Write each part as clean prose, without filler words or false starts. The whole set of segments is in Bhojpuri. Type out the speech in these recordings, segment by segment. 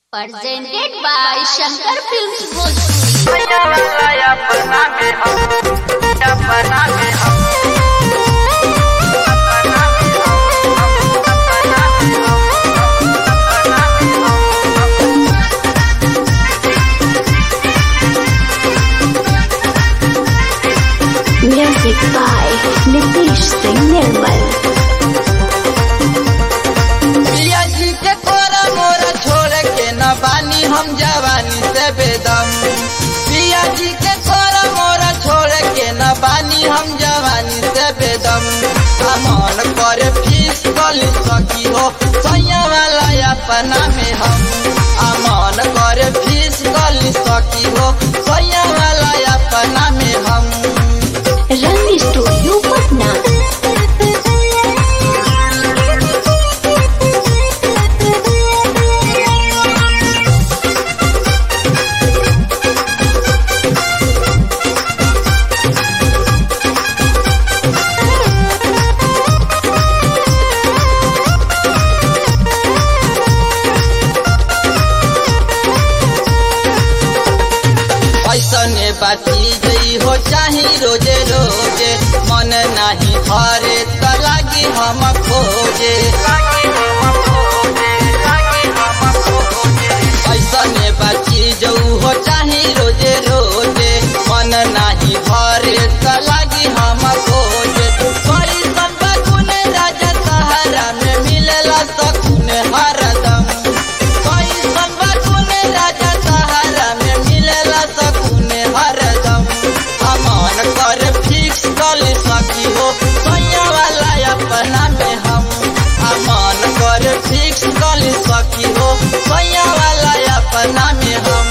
Presented by Shankar Films Bhojpuri. Music by Nitish Singh Nirmal. पिया जी के कोरा मोरा छोड़ के न बानी हम जवानी से बेदम। पिया जी के कोरा मोरा छोड़ के न बानी हम जवानी से बेदम। मन करे फीस कल सकी हो सैया वाला अपना में हम। मन करे फीस कल सकी हो सैया वाला अपना में हम। Rang Studio Patna. ऐसने बाती गई हो चाही रोजे रोजे मन नहीं भरे त लागी हम खोजे। ऐसने बाती जो हो चाही रोजे रोजे मन नहीं भरे त लागी हम खोजे। कोई संबकुन राजा सहारा में मिलेला सकून हरदम। कोई संबकुन राजा सहारा में मिलेला सकून हरदम। अमन कर फिक्स कल सकी हो सैया वाला अपना में हम। अमन कर फिक्स कल सकी हो सैया वाला अपना में हम।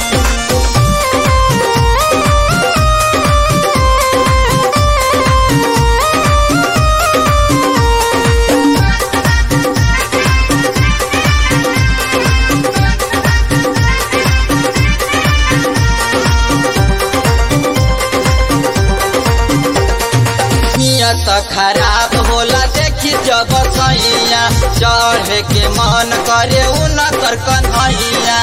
नियत खराब होला देखी जब सैया चढ़े के मन करे उनकर कन्हैया।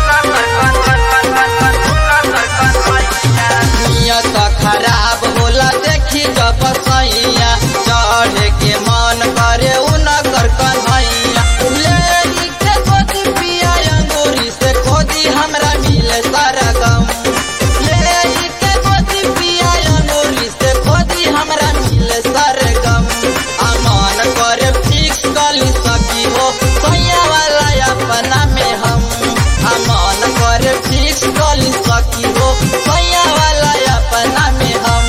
नियत खराब होला देखी जब सैया चढ़े के मन करे उनकर कन्हैया। लेरी के गोदी पिया अंगूरी से खोदी हमरा मिले सारा गम। लेरी के गोदी पिया अंगूरी से खोदी हमरा मिले सारे गम। अमन करे फिक्स कल सकी हो सैया वाला अपना में हम। अमन करे फिक्स कल सकी हो सैया वाला अपना में हम।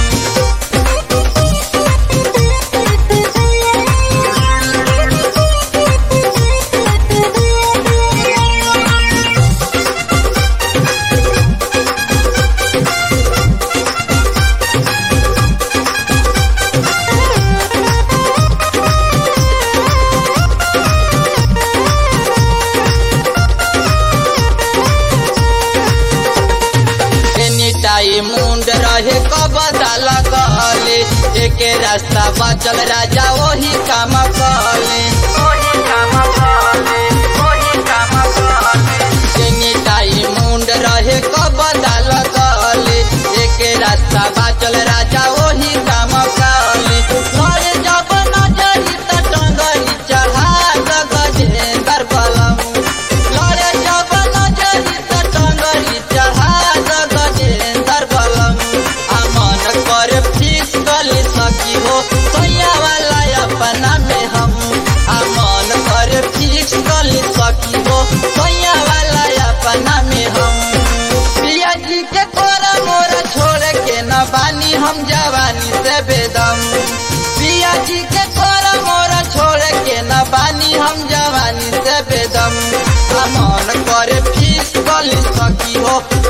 मुंड रहे कबदा लगले एक रास्ता बचल राजा वही काम कले। मुंड रहे कबदा लगले एक रास्ता बचल राजा वही काम कले। लड़े जब नजरी त टंगरी चढ़ा गजेंद्र बलम। लड़े जब नजरी त टंगरी चढ़ा गजेंद्र बलम। अमन कर फिक्स कल सकी हो सैया वाला अपना में हम। अमन कर फिक्स कल सकी हो सैया वाला अपना में हम। पिया जी के कोरा मोरा छोड़ के न बानी हम जवानी से बेदम। पिया जी के कोरा मोरा छोड़ के न बानी हम जवानी से बेदम। अमन कर फिक्स कल सकी हो